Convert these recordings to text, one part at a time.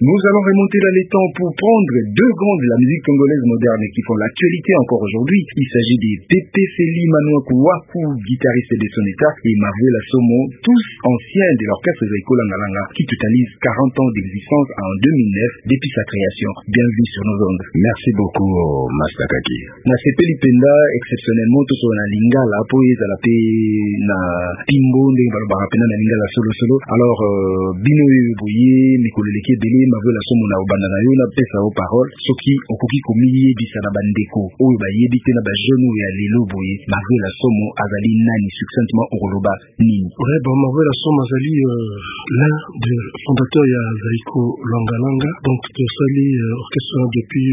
Nous allons remonter là les temps pour prendre deux grands de la musique congolaise moderne qui font l'actualité encore aujourd'hui. Il s'agit des Pepe Feli Manouakou Waku, guitariste de Soneta, et Marvel Assomo, tous anciens de l'orchestre Zaiko Langalanga, qui totalise 40 ans d'existence en 2009 depuis sa création. Bienvenue sur nos ondes. Merci beaucoup, Master Kaki. Na sepeli penda exceptionnellement tout sur la lingala po ezala pe na timbo ndenge balobaka pena na lingala solo. Alors bino boye mikoleleki ebele Marvel Assomo na obanda na yo na pesa o parole soki okoki komiyebisa na bandeko oyo bayebi te na bajeune oyo ya lelo boye Marvel Assomo azali nani succinctement okoloba nini? Ouais, bon, Marvel Assomo azali l'un des fondateurs ya Zaiko Langalanga, donc tosali orchestre depuis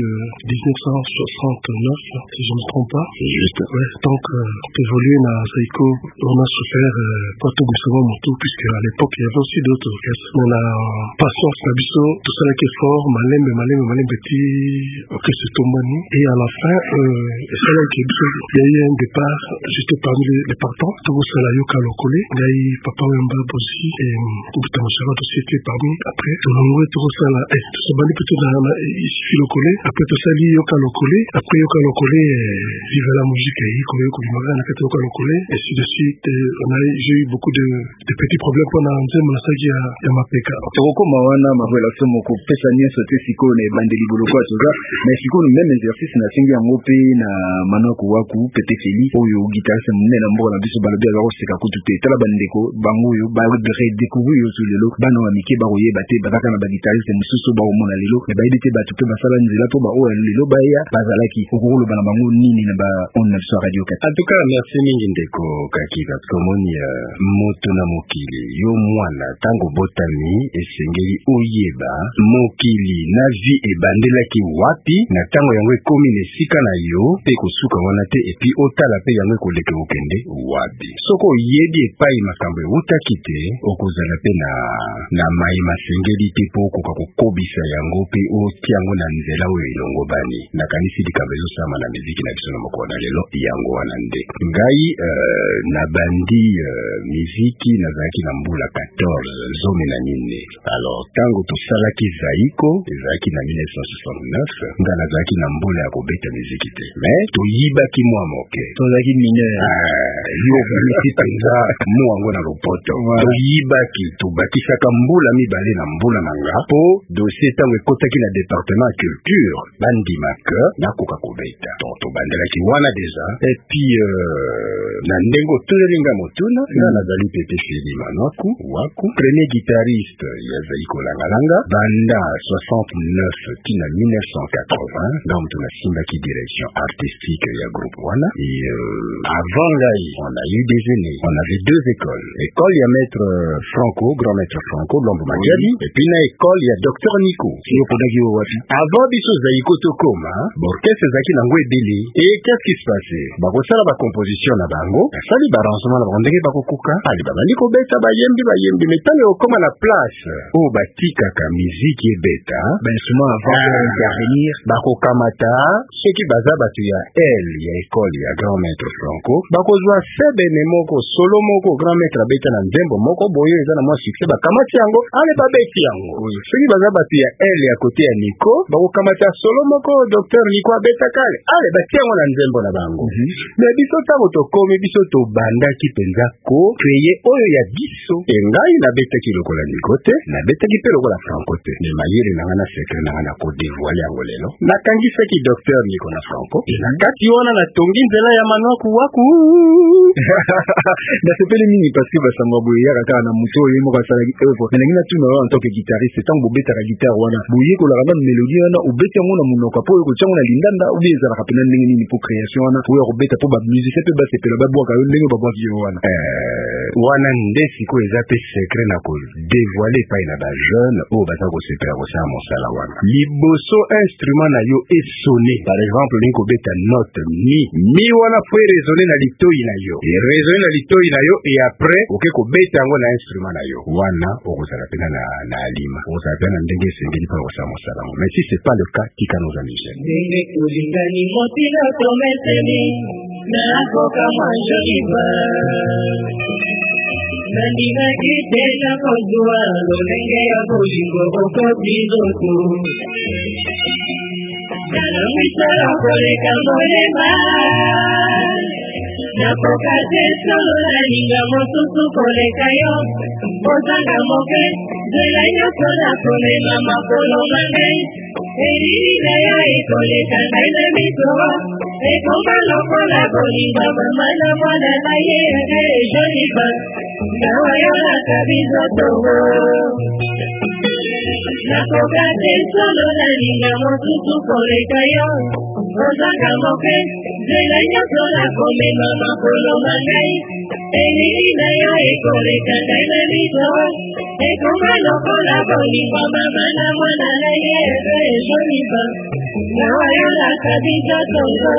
1969 si je ne me trompe pas. C'est juste. Ouais, donc évolué na Zaiko on a souffert pas tout doucement moto puisque à l'époque il y avait aussi d'autres orchestres. Mais la patience na biso tout ça qui est fort malembe petit orchestre tombani et à la fin ça là qui il y a eu un départ juste parmi les partants tout ça là yoka lokole ngai papa wemba bosi et kubutamashaka aussi était parmi après tout ça là tout ça bani plutôt dans ici lokole après tout ça li yoka lokole après yoka lokole vive la musique et comme kulimaka na kati yoka lokole et ainsi de suite j'ai eu beaucoup de petits problèmes pendant nzembo na saki ya mapeka tokokoma wana Marvel Assomo kopesa nyonso te sikoyo na ebandeli boloko ya toza mais sikoyo même exercice nasengi yango mpe na Manouakou Waku Pepe Feli oyo guitariste monene na mboka na biso balobi aza koseka kutu te tala bandeko bango oyo baredécouvrir yo su lelo bana wa mike bakoyeba te bazaka na baguitariste mosusu bakomona lelo me bayebi te bato mpe basala nzela mpo baoyo lelo baya bazalaki okokoloba na bango nini na baonde na biso ya radio kati. En tout cas merci mingi ndeko Kaki parce que omoni moto na mokili yo mwana ntango botami esengeli oyeba mokili na vie ebandelaki wapi na ntango yango ekomi na esika na yo mpe kosuka wana te epi otala mpe yango ekoleke kokende wapi soko oyebi epai makambo eutaki te okozala mpe na mai masengeli te mpo okoka kokobisa yango mpe otia yango na nzela oyo elongo bani nakanisi likambo ezosama na miziki na biso na mokolo na lelo yango wana nde ngai na bandi miziki nazalaki na mbula 14 zomi na nini alors ntango tosalaki Zaiko ezalaki na 1969 nga nazalaki na mbula ya kobeta miziki te mais toyibaki mwa moke tozalaki mineur yobimisi mpenza mwango na lopoto toyibaki tobakisaka mbula mibale na mbula na nga mpo dossier ntango ekotaki na département ya culture bandimaka nakoka kobeta donc tobandelaki wana deja et puis na ndenge otoleli nga motuna nga nazali Pepe Feli Manouakou Waku premier guitariste ya Zaiko Langalanga banda 69 tina 1980 nga mutu nasimbaki direction artistique ya groupe wana et avant ngai on a eu des aînés on avait deux écoles école ya maître Franco grand maître Franco Lombo Madiali et puis na école ya docteur Nico avant biso Zaiko tokoma orchestre ezalaki nango ebele et qu'est-ce qui se passait bakosala bacomposition na bango basali barrangement na bango ndenge bakokoka ali babandi kobeta bayembi mais ntango okoma na place oyo batikaka miziki ebeta souvent avant d'intervenir bakokamata soki baza bato ya ya école ya grand maître Franco bakozwa sebene moko solo moko grand maître abeta na nzembo moko boyo eza na mwa succès bakamati yango ale babeti yango soki baza bato ya ya kote ya Nico bakokamata solo moko docteur Nico abeta kale ale bati yango na nzembo na bango mais biso ntango tokomi biso tobandaki mpenza ko kreye oyo ya biso ngai nabetaki lokola Nico te nabetaki mpe lokola Franco te mais mayele nanga na secret nanga na kodevoile yango lelo nakangisaki docteur Nico na Franco na kati wana natongi nzela ya Manouakou Waku nasepeli mingi parce que basango boye yaka kaka na moto oyo moko asalaki œuvre nalingi natuna en tant que guitariste ntango bobetaka guitare wana boye kolaka na mélodie wana obeti yango na monoko po oyo kotia yango na lindanda obi ezalaka pena ndenge nini po création wana oyo kobeta po bamusicien mpe basepela babwaka yo ndenge babwaki yo wana wana nde sikoyo eza mpe secret na kodevoile epai na bajeune oyo baza kosepela kosala mosala wana liboso instrument na yo esone par exemple olingi kobeta note mi wana fo erésone na litoi na yo erésone na litoi na yo et après oke kobeta yango na instrument na yo wana okozala pena na alima okozala pena na ndenge esengeli mpona kosala mosala yango mais si c'est pas le cas tika nos amis jeunes ndenge kolingani motino tomeseni nakoka mwanjoliba Nandina kitela kujua lolenge ya kujingo koko bizoku Nana misala kore kamolema Napokate solo nalinga mosusu kore kayo Ozanga moke Zela nyoko na kone mama kolo mangai Eriri na ya ikole kanai na mitoa Ekoma loko la bolinga mama na mwana na ye joli ba Nawa yola kabizo togo Napokate solo nalinga mosusu kore kayo Ozanga moke Zela nyoko na kone mama kolo mangai Eriri na ya ikole kanai na mitoa Ekoma loko la bolinga mama na mwana na ye joli ba Nawa yola kabizo togo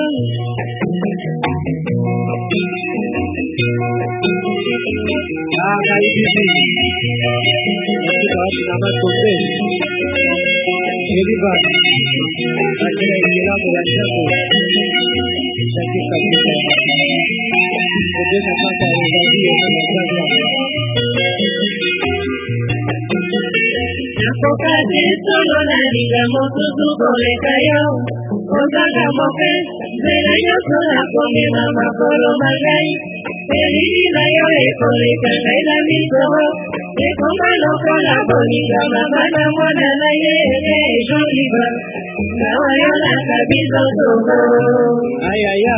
Napokate solo nalinga mosusu kolekayo Ozanga moke Zela nyoko na kone mama kolo mangai Eriri na yo ekoleka kaila mitoho Ekoma loko la bolinga mama na mwana na ye joli ba Nawa yola kabizo togo Ayaya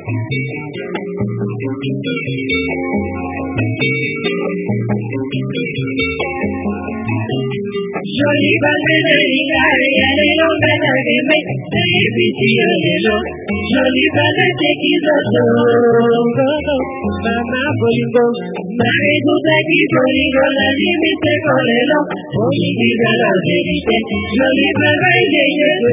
Joli ba mena lingare ya lelo mena geme Neye biti yo lelo Joli ba nete kizo togo Mama bolingo Mare duda ki bolingo La limite kolelo Bolingiza la verite Joli ba gaide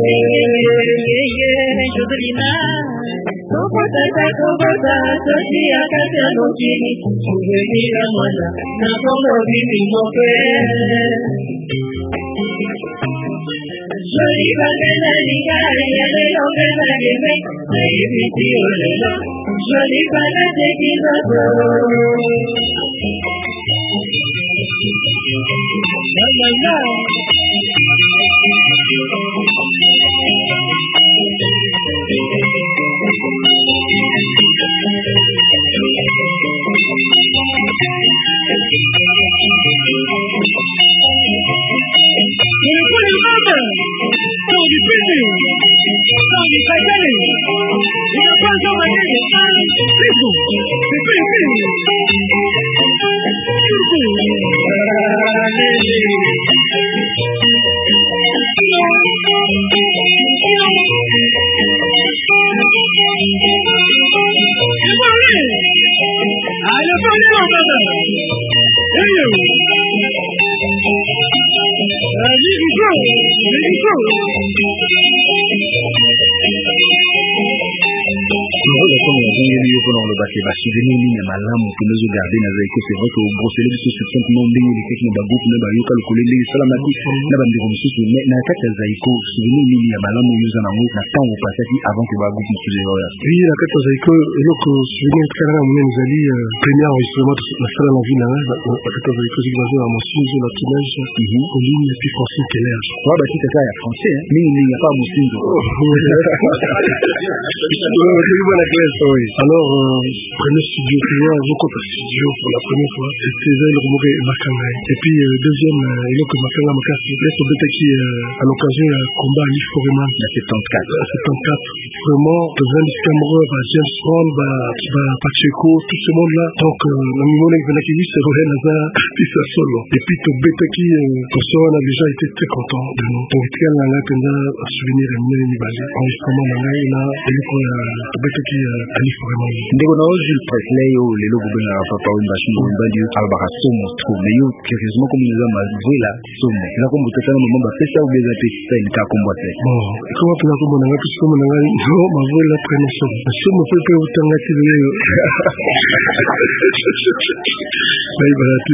Jodolina Tokota Sosi akata mokini Uvenira mwana Na kongo bibi moke Joli bagana ligare yale longana geme Neye biti olelo Joli bagate kizoto Mama baki basouvenir ni malamu tunazo garder na zaiko c'est vrai que au brosser les soutiens non bien les techniques ba groupe na ba yoka le kolele salamaki na ba ndeko mususu na kata zaiko souvenir ni ya malamu yuza na mwe na tango pasaki avant que ba groupe mususu ya oui na kata zaiko eloko souvenir kana mwe mzali premier enregistrement na sala na vie na kata zaiko zibazo na mosinzo na tournage Pauline et puis Francine Keller wa ba kita ça ya français mais il n'y a pas mosinzo alors premier studio studio pour la première fois c'était César Romoré Makanga et puis deuxième Eloko Makanga Makasi laisse Betaki à l'occasion combat à Leaf Foreman la 74 vraiment Vince Cameron James Bond Pacheco tout ce monde là donc Namimone Venakili c'est vrai Naza puis ça solo et puis Betaki Tosso a déjà été très content de nous donc il y a là un souvenir Nibali enregistrement là Eloko Betaki à Leaf Foreman ndeko na Jules Presley au lelo kubena papa wimba shimo mbandi albara somo trouve yo curieusement comme nous avons voilà somo la kombo tata na mamba pesa ou beza pesa ni ka kombo te bon comment tu la kombo na ngaki somo na ngani no ma voilà prendre somo peut utanga ti leo barati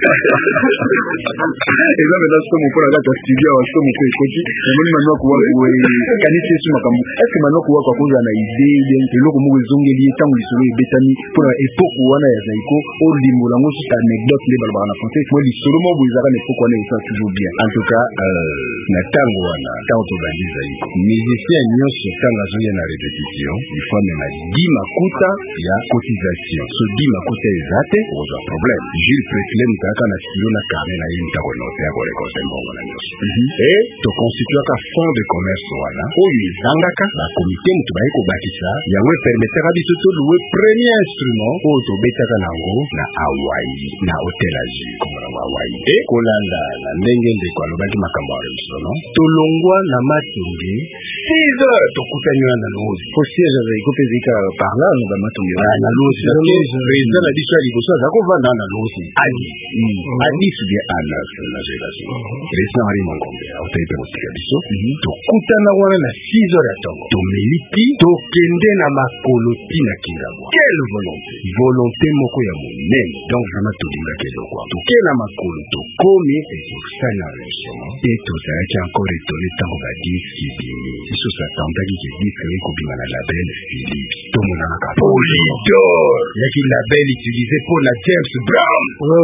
eza mena somo mpona kaka studio ya somo ko ekoti namoni manoko wako kanisi esu makambo eske manoko wako akozala na idée bien eloko moko ezongeli ye ntango lisolo ebetami mpona epoke wana ya zaiko olimbola yango suka anecdote nde balobaka na français mo lisolo moko boye ezalaka na epoke wana eza toujours bien en tout cas na ntango wana ntango tobandi zaiko musicien nyonso ntango azoya na répétition il faut amena 10 makuta ya cotisation so 10 makuta eza te okozwa problème Jules Presley mutaka na studio na carnet na ye mutako note ya korekote mbongo na nyonso et toconstituaka fond de commerce wana oyo ezangaka bakomite mutu baye kobakisa yango epermetaka biso toluwe premier instrument oyo tobetaka nango na Hawaii na hotel Asie komona ngo Hawaii e kolanda na ndenge ndeko alobaki makambo ya revisiono tolongwa na matonge 6 heures tokutani wana na lozi po siège ya zaiko mpe ezalika par là na bamatonge na lozi président na biso ya liboso aza kovanda na lozi adis bien a9 na génération président Henri Mongombe autayi mpe kotika biso tokutana wana na 6 heures ya ntongo tomeliki tokende na makolo tina kingabwa quelle volonté moko ya monene donc vraiment tolingaki eloko toke na makolo tokomi ezosali na revisionement mpe tozalaki encore etone ntango badiski bimi biso satandaki ke diske ekobima na label Philips tomonaka Polydor yaki label utilisé pour la James Brown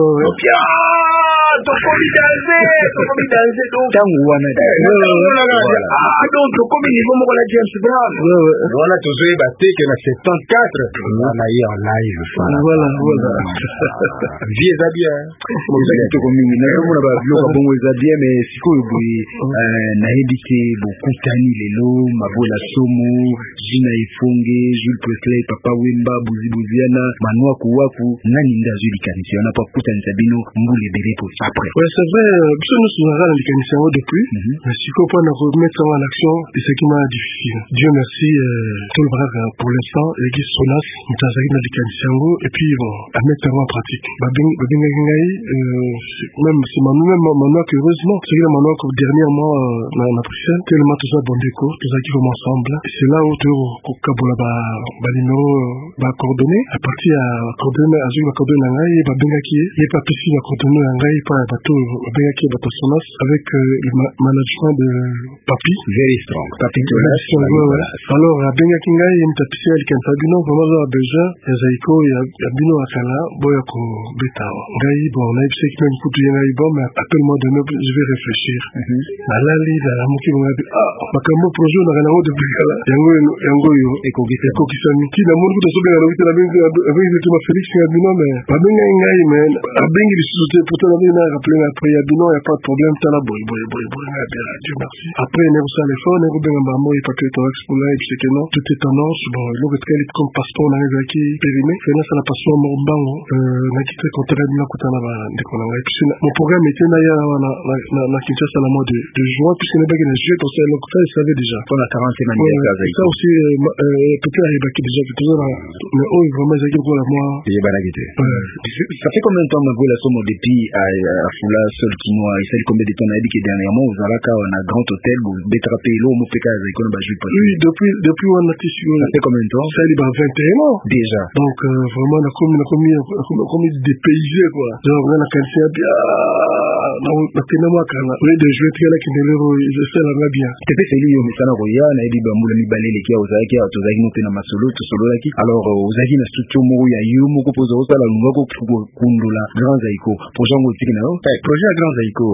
tokomi danse ntango wana donc tokomi niveau moko na James Brown wana tozoyeba te ke na 74 wana ye en live voilà vie eza bien eza kitoko mingi nazomona babiloko bongo eza bien mais sikoyo boye nayebi te bokutani lelo mabola somo jina efonge Jules Presley papa wemba buzibuziana manwaku nani nde azwi likanisi wana po akutanisa bino mbula ebele po après c'est vrai biso nyonso naza na likanisi yango depuis mais sikoyo mpona komettre yango en action esakima difficile Dieu merci tolobaka pour l'instant eleki sonas moto azalaki na likanisi yango et puis bon amettre yango en pratique babengaki ngai même c'est manwak heureusement soki na manwak dernièrement na Bruxelles tellement toza bondeko tozalaki comme ensemble c'est là où tokokabola banuméro bacoordonné à partir ya coordonné azwaki bacoordonné na ngai babengaki ye pe apesi bacoordonné na ngai mpa ya bato babengaki bato sonas avec le management de Papi very strong Papi alors abengaki ngai ye moto apesi ya likanisa bino vraiment oza besoin ya zaiko ya bino ya kala boya kobeta ngai bon nayebisaki meme kutu ye ngai bon mais appelle-moi demain je vais réfléchir nalali nalamuki bongabi makambo projet onaka nango depuis kala yango oyo ekokisami kina moni kuta sobenga na witela abengi te ma Félix ya bino mais babengaki ngai mais abengi lisusu te pourtant nabengi na rappelé après ya bino ya pas de problème tala boy ngai bien Dieu merci après nekosala effort nekobenga mbambo ye papier thorax pour là et puis c'est que non tout est tendance bon eloko etikali comme passeport na ngai ezalaki périmé fe nasala passeport moko mbango naki très content ya bino kuta na bandeko na ngai puisque mon programme était na ya na Kinshasa na mois de juin puisque nebaki na juillet pour ça eloko ça je savais déjà pour la 40e anniversaire ça aussi peut-être ayebaki déjà que toza na mais oyo vraiment ezalaki lokola moi eyebanaki te ça fait combien de temps mabola somo depuis afula sol kinois esali combien de temps nayebi ke dernièrement ozalaka na grand hôtel bobetaka pe elo mopeka ya zaiko na bajui pas oui depuis wana te sikoyo ça fait combien de temps sali ba 21 ans déjà donc vraiment nakomi dépaysé quoi genre nga na kanisi ya bien nakende mwakanga au lieu de jouer tikalaki ndelero esalanga bien tepe seli yo misana koya nayebi bambula mibale eleki ya ozalaki awa tozalaki no mpe na masolo tosololaki alors ozalaki na structure moko ya yo moko mpo ozakosala lungako kokundula grand zaiko projet yango otiki na yo projet ya grand zaiko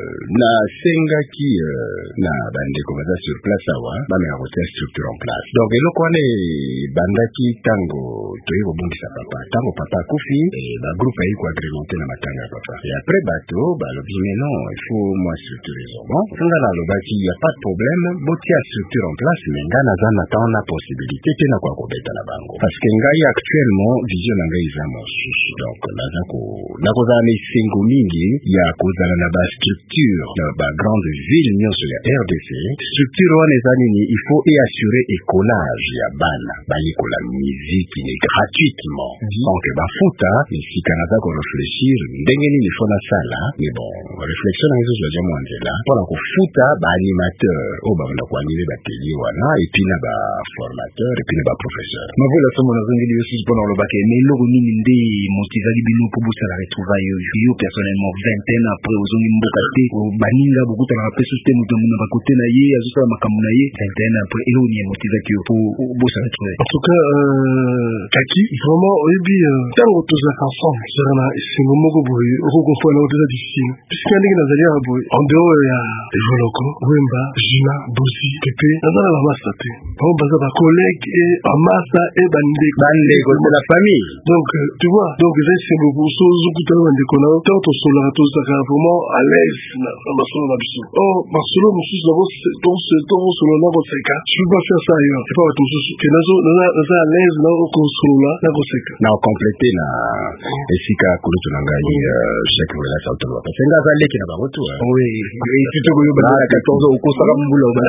nasengaki na bandeko baza sur place awa bameka kotia structure en place donc eloko wana ebandaki ntango toye kobongisa papa ntango papa akufi bagroupe ayi koagrémente na matanga ya papa et après bato balobi mais non il faut moi structurer bon nga nalobaki ya pas de problème botia structure en place mais nga naza natao na possibilité te na kwa kobeta na bango parce que ngai actuellement vision na ngai eza mosusu donc nakozala na esengo mingi ya kozala na ba structure na ba grande ville nyonso ya RDC. Structure wana eza nini? Il faut assurer écolage ya bana bayekola musique ni gratuitement. Donc bafuta isika naza ko réfléchir ndenge nini faut na sala, mais bon réflexion na hizo za mwanzela pour la kufuta ba animateur o ba na kwa nile ba télé wana et puis na ba formateur et puis na ba professeur. Mavola somo na zongeli aussi pendant le bac mais loko nini ndé motivali bino pour bousa la retrouvaille yo personnellement 20 ans après ozongi mboka te baninga beaucoup na rappeler système de mon ba côté na ye azusa makambu na ye 20 ans après elo ni motivation pour bousa la retrouvaille. En tout cas kaki vraiment oyebi tango tozaka ensemble zana singo moko boy okoko na otela difficile puisque ndenge nazali ya boy en dehors ya Evoloko Wemba Jina Bosi Pepe nazala la massa te on baza ba collègue et amasa et bande de la famille. Donc tu vois donc j'ai singo pour so zukuta na ndeko na tant to sola to saka vraiment à l'aise na masolo na biso oh masolo musu na vos solo na vos seka je peux pas faire ça ailleurs c'est pas tout ce que nazo à l'aise na ko solo na vos seka na compléter na esika kulutu na ngai chaque fois la sauto wa senga za leki na baroto oui et tu te go yoba na 14 au kosaka mbula ba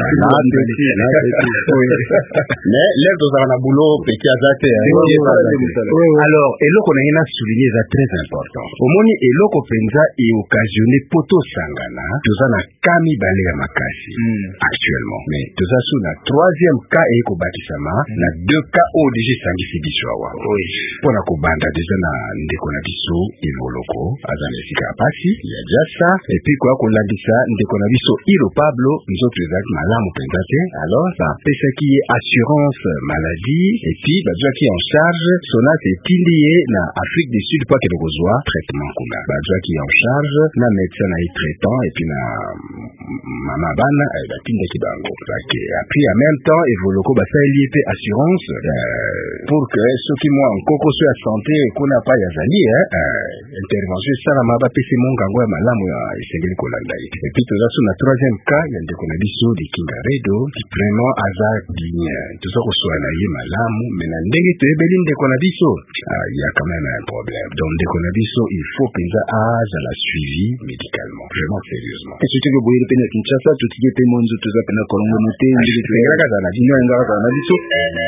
mais lève dans un boulot petit azate. Alors eloko na ina souligner ça très important omoni eloko penza et occasionné poto sangana tozana kami bale ya makasi actuellement mais toza sous na troisième cas et ko bakisama na deux cas au déjà sangisi biswawa oui pona ko banda déjà na ndeko na biso Evoloko azana sika pasi ya jasa et puis quoi ko landisa ndeko na biso Ilo Pablo nzoto ezaki malamu penza te alors ça pesa qui est assurance maladie et puis bazwa qui en charge sona c'est tilié na Afrique du Sud pas que le besoin traitement kuna bazwa qui en charge na médecin na traitant et puis na mama bana ba tinda kibango parce après en même temps Evoloko ba ça lié assurance pour que ceux qui moi en koko sur la santé qu'on n'a pas yazali intervention ça la maba pesi mongango ya malamu ya isengeli kolanda et puis tout ça sur la troisième cas il y a des konabiso de Kingaredo qui vraiment hasard bien tout ça ko na ye malamu mais na ndenge te beli de konabiso il y a quand même un problème donc de konabiso il faut que ça age à la suivi médicalement vraiment sérieusement et surtout que boye le pena Kinshasa tout qui est monzo tout ça pena kolongo noté ndenge te ngaka na dino ngaka na biso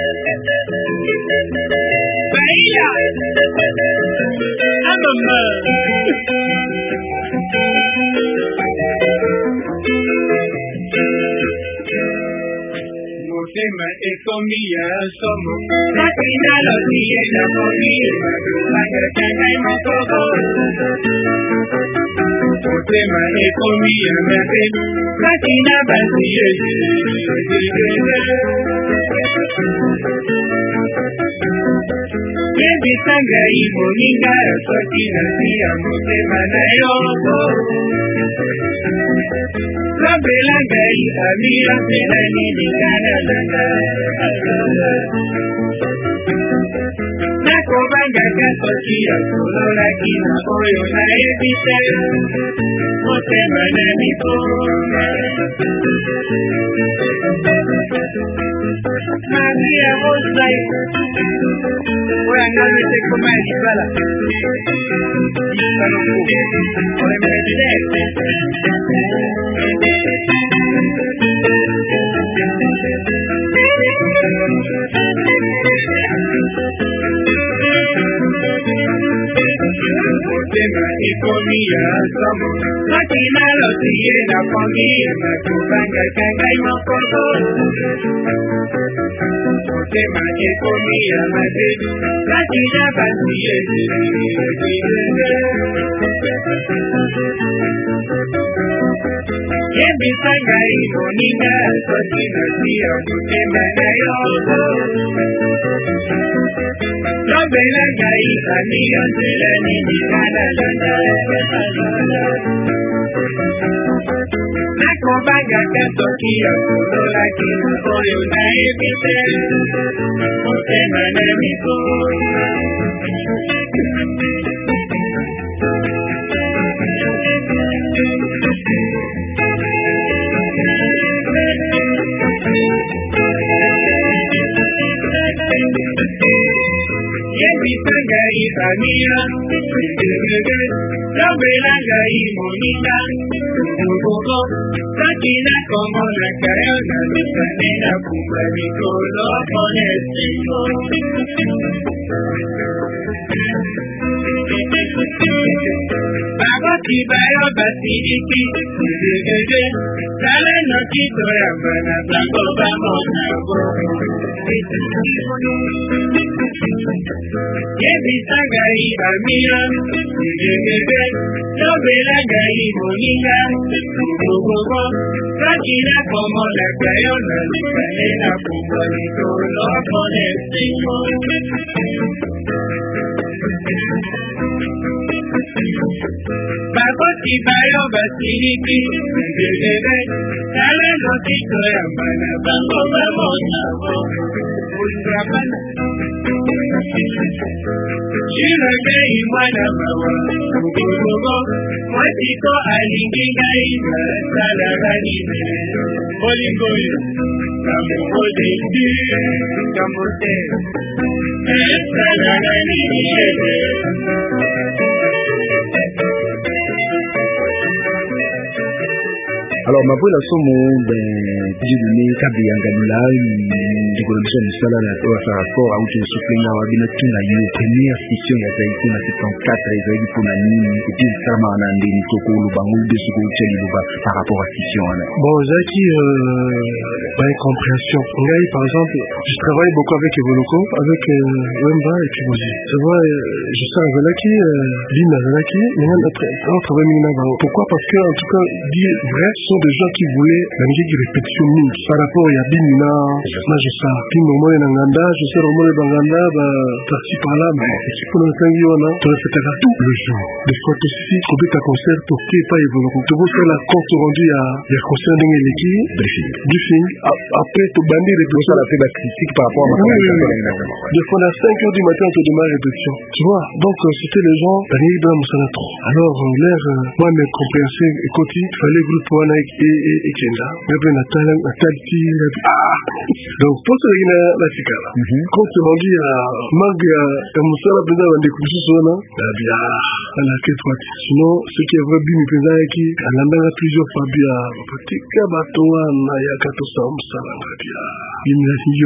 Bahia Amama Motema ekomi ya somo Napenda lotie na komi Maka changai mokoko Motema ekomi ya mebe Katina basi yesu Yebisanga iboninga Soki nasia motema na yoko Kabelanga ihamia Pelani nikana langa Nakobanga kasoki ya kulola kina oyo na ebite Motema na mipona Maria Mosai Oyangalu te koma libala Isaloko Oemele Motema ekomi ya somo Makina lotie na pongi Makubanga kangai mokoko Motema ekomi ya mabe Makina basi yesu Yebisanga iboninga Soki nasia motema na yoko Lobelanga ihani yonzelani nikana landa Nakobanga kasoki ya kulola kina oyo na ebite Motema na mipona Yebisanga bamia lobelanga imoninga okoko soki nakomonaka yo na losane na kumba mikolo pona esengo bakoti bayo basiliki tala noki toyamba na bango bamonabo yebisa ngai bamia lobela ngai moninga okoko soki nakomonaka yo na lisane na kumba mikolo pona esengo bakoti bayo basiliki tala noki toyamba na bango bamonabo ulingabana Shiragei mwana mawa Mugogo Mwatiko alingi ngai Salarani Olingoyo Kamode Kamote Salarani Alors mapola somo dijiduni kabi yanganula dikolomisha misala na toa sa rapport au tu suplinga wa bina tuna yu première session ya zaidi na 74 zaidi kuna nini et puis sama na ndini toko lubangu de ce que tu par rapport à session là. Bon, Zaki incompréhension. Ngai par exemple, je travaille beaucoup avec Evoloko, avec Wemba et puis Mozi. Tu vois, je sais à Zalaki, Lina Zalaki, on travaille Mina. Pourquoi? Parce que en tout cas, dire vrai, ce sont des gens qui voulaient la musique de répétition mix par rapport à Bimina, je sais. Puis Momo et Nanganda, je sais Momo et Banganda, par-ci par-là, mais c'est pour le temps tu répéteras tout le jour. Des fois aussi, tu peux ta concert, tu pas Evoloko. Tu veux faire la compte rendu à des concerts d'Engeleki, briefing. Après, tu bandis les deux. Ça la fait la critique par rapport à ma carrière. Des fois, à 5 heures du matin, on te demande répétition. Tu vois, donc c'était les gens, alors, l'air, moi, mes compréhensions, écoute, il fallait groupe Wana et Kenda. Mais Natal, donc, pour ce qui est la Ticala, quand tu m'as dit à Maga, et Moussala Benda, on découvre ce son, bien, à la quête, sinon, ce qui est vrai, Bimi Penda, qui, à l'endroit plusieurs fois, bien, petit Kabatoa, Naya Katosa, Moussala, bien, il me l'a dit,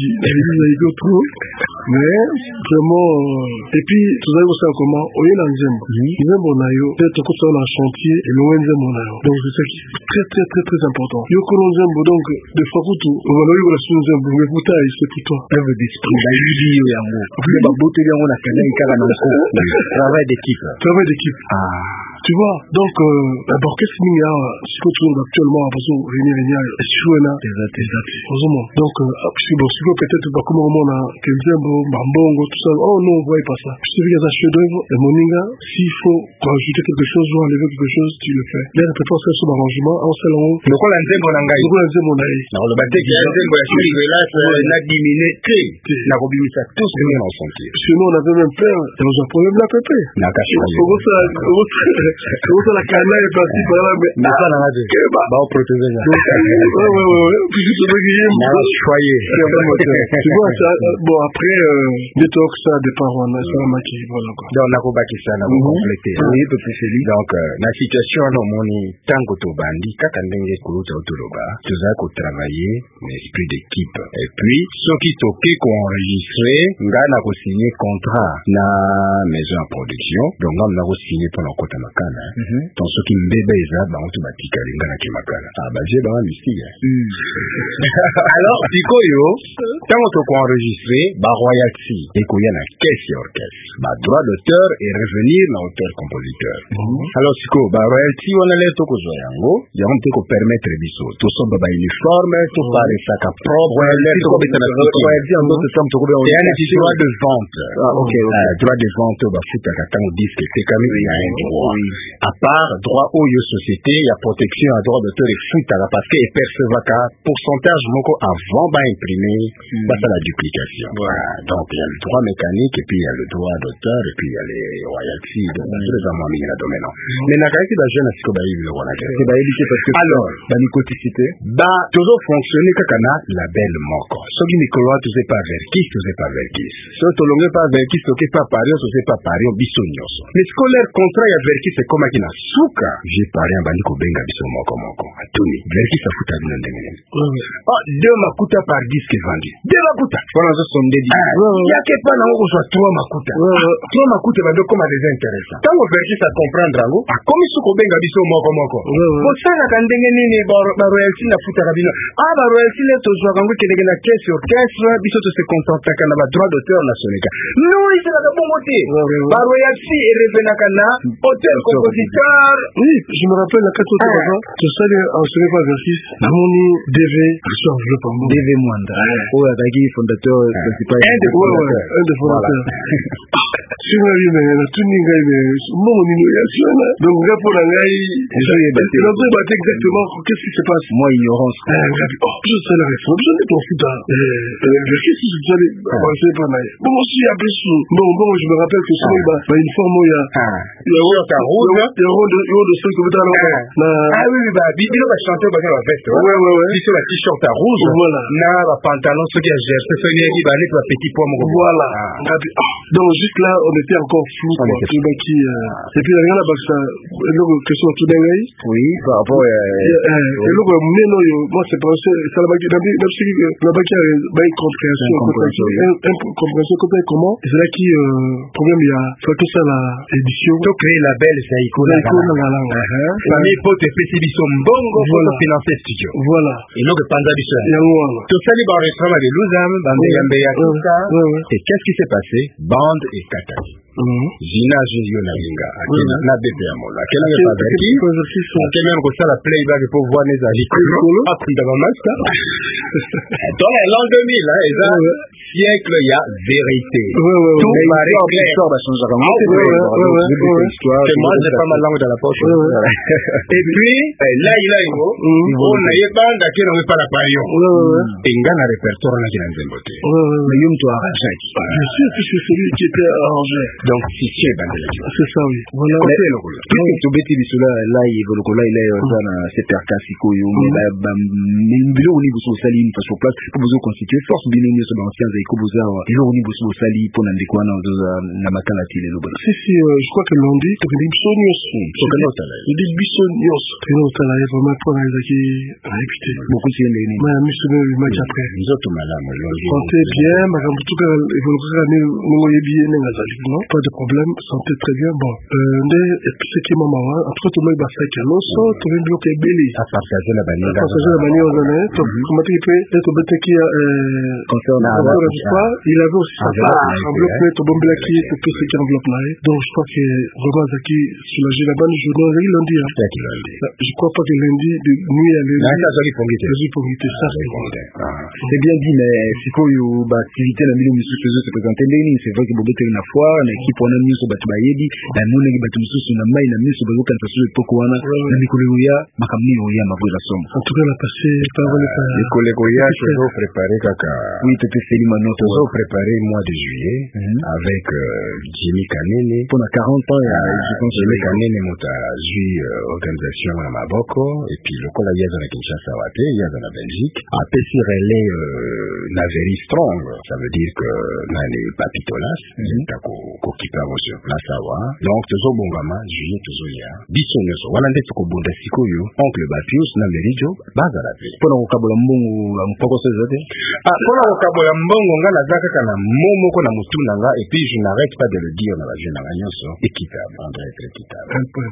mais, vraiment, et puis, tu sais aussi comment, au Yélanzem, Nzembo Nayo, peut-être que ça, un chantier, et loin Nzembo Nayo. Donc, c'est ça qui est très, très, très, très important. Yoko Nzembo, donc, de fois tout, on va le voir sur Nzembo, mais vous t'as, c'est pour toi. Œuvre d'esprit, la Yudi, Yango. Après, la beauté, on a canal, travail d'équipe. Travail d'équipe. Tu vois, donc, d'abord, qu'est-ce qu'il y a, ce qu'on trouve actuellement, à façon, Réunion, Chouena, donc, si vous peut-être pas comme au monde, Kenzembo, Bambongo, tout ça, oh non, vous voyez pas ça. Je sais qu'il y a un chef d'œuvre, et Moninga, s'il faut rajouter quelque chose ou enlever quelque chose, tu le fais. Là, tu peux faire son arrangement, en salon. Le quoi, l'Anzembo Nangai? Le quoi, l'Anzembo Nangai? Alors, le bâtiment, l'Anzembo, la chute, là, n'a diminué, n'a remis ça tous les mêmes en santé. Sinon, on avait même peur, et on a un problème là, pépé. N'a qu'à Comment ça la canne est partie par là, mais n'a pas dans la vie. Bah, on protège ça. Ouais. Puis je te dis, choyé. Tu vois, ça, bon, après, détox, ça dépend, on a ça, ma qui, voilà, quoi. Donc, on a compris ça, on a complété. Oui, peu plus félix. Donc, la situation, non, mon tant que tu bandis, quand on est couru au Toloba, tu as qu'au travailler, l'esprit d'équipe. Et puis, ceux qui toquaient qu'on enregistrait, on a signé contrat, na maison en production. Donc, on a signé pour notre côté makana. Donc, ceux qui me bébé, bah, on te bâtit kalinga na kimakana. Ah, bah, j'ai bah, mystique. Alors, Tikoyo, tant que tu enregistré, bah, royalty, et qu'il y a la caisse et orchestre. Bah, droit d'auteur et revenir dans l'auteur-compositeur. Alors, Tiko, bah, royalty, on a l'air tout que Zoyango, il y a un peu qu'on permettre les bisous. Tout ça, bah, uniforme, tout par les sacs à propre, royalty, en d'autres termes, tout comme on a un droit de vente. Ok. Droit de vente, bah, foutre à tant disque, c'est quand même, il y a un droit. à part droit oyo société ya protection ya droit d'auteur efutaka parce que epercevaka pourcentage moko avant baimprimer basala duplication. Voilà. Donc il y a le droit mécanique et puis il y a le droit d'auteur et puis il y a les royalties donc les amants mingi na domaine. Mais nakaki ba jeune asiko ba yibi wana te. C'est ba yibi parce que alors ba nicoticité ba toujours fonctionner kaka na label moko. Soki mikolo tu sais pas verkis, tu sais pas verkis. So to longe pas verkis, to ke pas parion, to sais pas parion biso nyonso. Mais scolaire contrat ya verkis c'est comme akina suka. J'ai parion ba niko benga biso moko moko. Atuni verkis afuta bino ndenge. Oh, 2 makuta par disque vendu. 2 makuta. Voilà ça sont des yake pa na ngo so 3 makuta. 3 makuta ba ndoko ma désintéressant. Tango verkis à comprendre ngo, a komi suko benga biso moko moko. Bo sala ka ndenge nini ba royalty na futa kabino. Ah ba royalty le to zo kango kelenge na caisse sur caisse biso to se contenta kana ba droit d'auteur na sonika. Non, il sera de bon côté. Ba royalty et revena kana auteur compositeur. Oui, je me rappelle la 4 ans, tout ça en ce n'est pas versis. Namoni DV sur le pambo. DV Mwanda. Oh, Adagi fondateur principal. Un des fondateurs. Sur la vie, mais la tuning mon innovation. Donc là pour la gaille, exactement qu'est-ce qui se passe. Moi ignorance. Je sais la réforme, je n'ai pas fait ça. Versis je suis avancé pas mal. Bon aussi après bon je me rappelle que ça une forme il y a ta rouge, il y a de 5 métal. Ah oui bah bibilo va chanter ba la veste. Ouais. Sur la t-shirt à rouge. Voilà. Na ba pantalon ce qui a géré ce qui va aller pour petit poids mon. Voilà. Donc juste là on était encore flou quoi. Et puis rien là ça le question tout d'un oui par rapport et le meno moi c'est pas ça la bague la bague a une compréhension comment c'est là qui problème il y a faut tout ça la édition to créer la belle Saiko na famille pote spécifique mbongo pour financer studio voilà et donc pendant biso yango to sali ba restaurant de Luzam bande yambe ya tout et qu'est-ce qui s'est passé bande et kataki Zina Julio Nalinga akena na bébé amola akena ba verki akena ko sala playback pour voir les alikolo akunda ba master dans les l'an 2000 hein et ça siècle il y a vérité tout paraît clair l'histoire va changer comme c'est moi j'ai pas ma langue dans la poche et puis là il a on a eu banda qui n'avait pas la parion inga na répertoire na kina nzembote mais yum to arranger bien sûr puisque celui qui était arrangé donc si c'est bandela c'est ça oui voilà to beti bisula là il veut le là il est dans cette arcasico yo mais ba mbilo ni buso sali une face sur place pour vous constituer force bilingue sur l'ancien ikobuza ilo ni buso sali pour ndikwa na makala tile lo bana si je crois que lundi tu dis bisonios tu dis bisonios tu nous ça là vraiment pour les qui répéter beaucoup c'est les ni mais monsieur le match après nous autres malamu santé bien mais en tout cas il faut regarder nous bien non pas de problème santé très bien bon et puis c'est qui maman en tout cas tout le monde va faire que l'on sort tout le bloc est belé à partager la bannière comment tu peux être bête qui concernant il avait aussi sa part enveloppe tout bon black qui pour tout ce qui enveloppe là donc je crois que vraiment Zaki soulagé la bonne journée lundi je crois pas que lundi de nuit à lundi ça c'est bien dit mais si quoi bah activité la milieu monsieur faisait se présenter c'est vrai que bobete na fois na équipe on a mis sur batu bayedi na mona ki batu mususu na mai na miso bazo kan tasu poko wana na mikolo ya makamni ya mabula somo en tout cas la passé parole pas les collègues ya toujours préparé kaka oui c'était Selima notre toujours préparé mois de juillet avec Jimmy Kanene pour 40 ans je pense Jimmy Kanene mota jui organisation na maboko et puis le kola yaza na Kinshasa wapi yaza na Belgique a pesi relais na very strong ça veut dire que na les papitolas ko kipa sur place awa donc toujours bongama juillet toujours ya biso nyoso wana ndetse ko bunda sikoyo oncle Bapius na Merijo bazala pe pour na kokabola mbongo mpoko sezate pour na kokabola mbongo ngala zaka kana momo ko na mutuna nga et puis je n'arrête pas de le dire na ba jeune nyoso équitable André équitable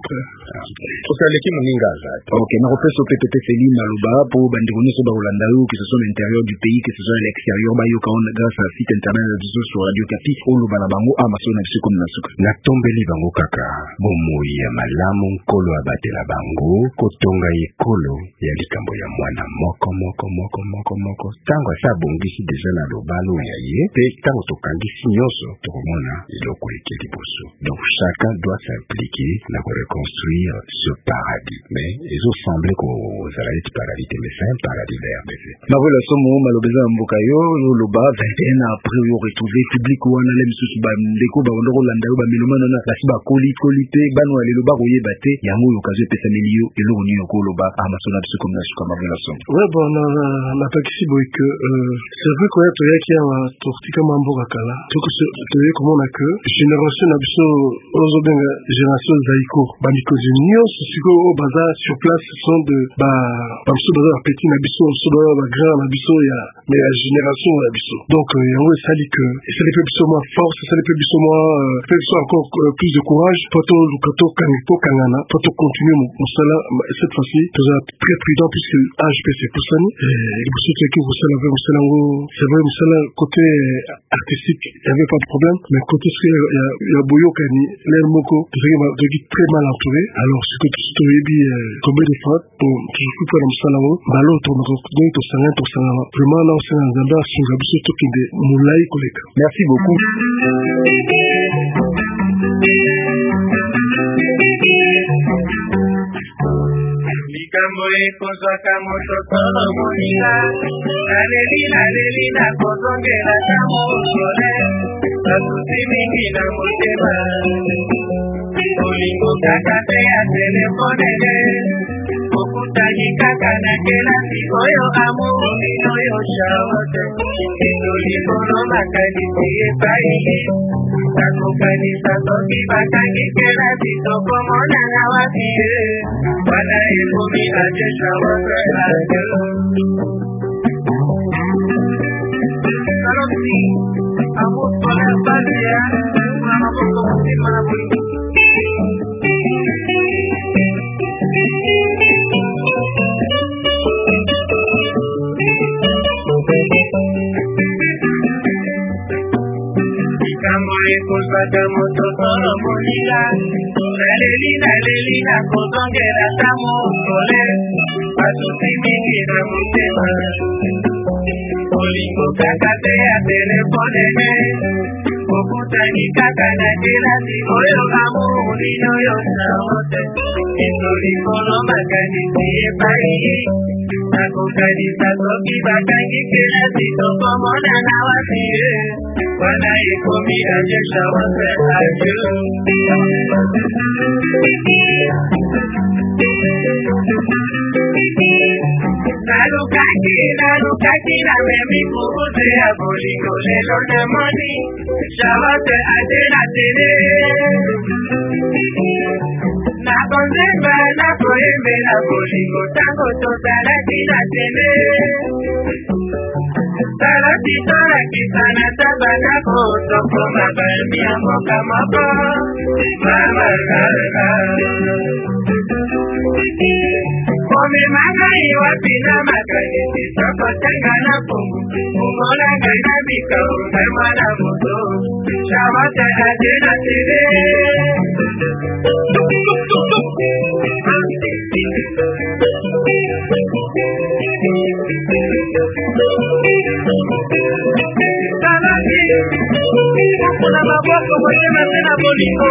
pour ça l'équipe moninga za OK na repeso peut-être Céline Maluba pour bandiko nyoso ba Holanda que ce soit l'intérieur du pays que ce soit l'extérieur ba yo kaona grâce à site internet de sur Radio Kapi olo bana bango amasona biso comme na suka na tombeli bango kaka bomoi ya malamu nkolo abatela bango kotonga ekolo ya likambo ya mwana moko tango asa bongisi deja na lobala malamu ya ye pe tango tokangisi nyonso tokomona eloko eke liboso. Donc chacun doit s'impliquer na reconstruire ce paradis. Mais ezosemble kozala eti paradis te, mais c'est un paradis de RDC. Mavola somo malobeza mboka yo loba 21 ans après yo retrouver public wana le misusu ba ndeko ba ndoko landa yo ba milomano na basi ba koli pe bano ale loba koyeba te yango yo kazo pesa milio eloko ni ko loba amasona biso comme na suka mavola somo. Ouais, bon, na takisi boy que c'est vrai qu'on a toya qui a tortika mambo kakala toko se toye comment on a que génération na biso ozo benga génération zaiko ba mikozi nyonso siko baza sur place sont de ba biso baza petit na biso so ba grand na biso ya mais la génération na biso. Donc yango esali que esali pe biso moi force, esali pe biso moi fait biso encore plus de courage poto lukato kanito kangana poto continuer mon sala cette fois-ci toza très prudent puisque AGPC pour ça et pour ceux qui vous savez c'est vrai le côté artistique il y avait pas de problème mais côté il y a boyo kani l'air moko de très mal entouré alors ce que tu combien de fois pour pour le salon balo to vraiment là c'est un endroit sur la biso to kinde mulai koleka. Merci beaucoup. Mikambo ekozwaka moto solo moninga aleli na kozongela na mosole basusi mingi na motema olingo kaka te ya telefonele okutani kaka na kelasi oyo amoni oyo shaote ezolikolo makanisi epai nakokanisa soki bakangi kelasi tokomonana wapi ye wana ekomi na jeshaote radio salosi amosona basi ya kuna maboko mosima na bolingo Mikambo ekozwaka moto solo moninga naleli na kozongela ta mosole basusi mingi na motema olingo kaka te ya telefonene okutani kaka na kelasi oyo amoni oyo saote ezolikolo makanisi epai nakokanisa soki bakangi kelasi tokomonana wapi ye wana ekomi na jeshaote radio nalukaki na memi kubuze ya bolingo lelo namoni shaote ate na tele nakonzemba nakoyembela bolingo tango tozalaki na tele saloti tolakisana tabana kotokoma balmi ya mboka moko mamakanga omemanga iwapi na makanisi tokotenga na pungu umolanga na mikau na mwana moto shaote ate na tele kuna maboko mwenye tena bolingo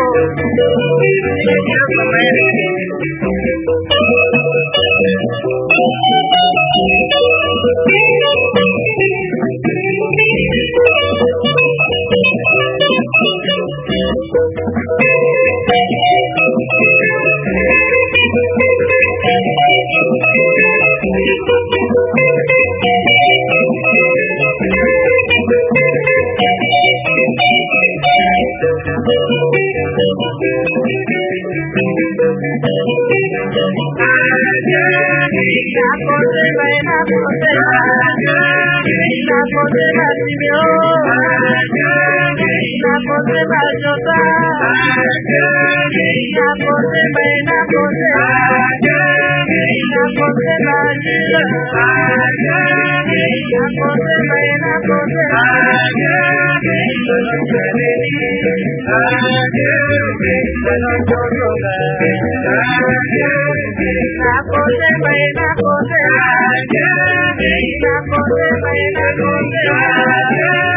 na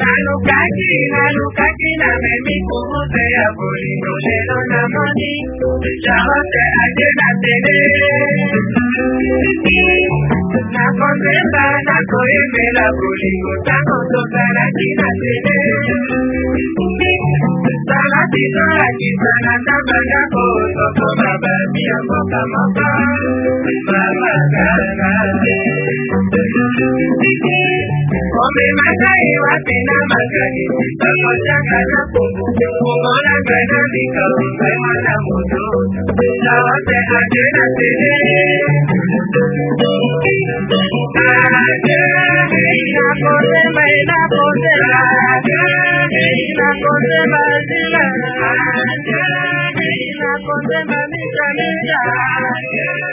Nalukaki na memi kumute ya bolingo lelo na moni Charlotte aje na tele Nakonzemba nakoyembela bolingo tango tozalaki na tele Salati zolakisa na tabanga kosoko mababi ya mboka moka Mama Kangate Ome makai wapi na magani Soko chaka na kumbu Kumona gana mika umbai wana mudo Chawote aje na tele Aje inakosema Aje inakosema zila Aje inakosema mika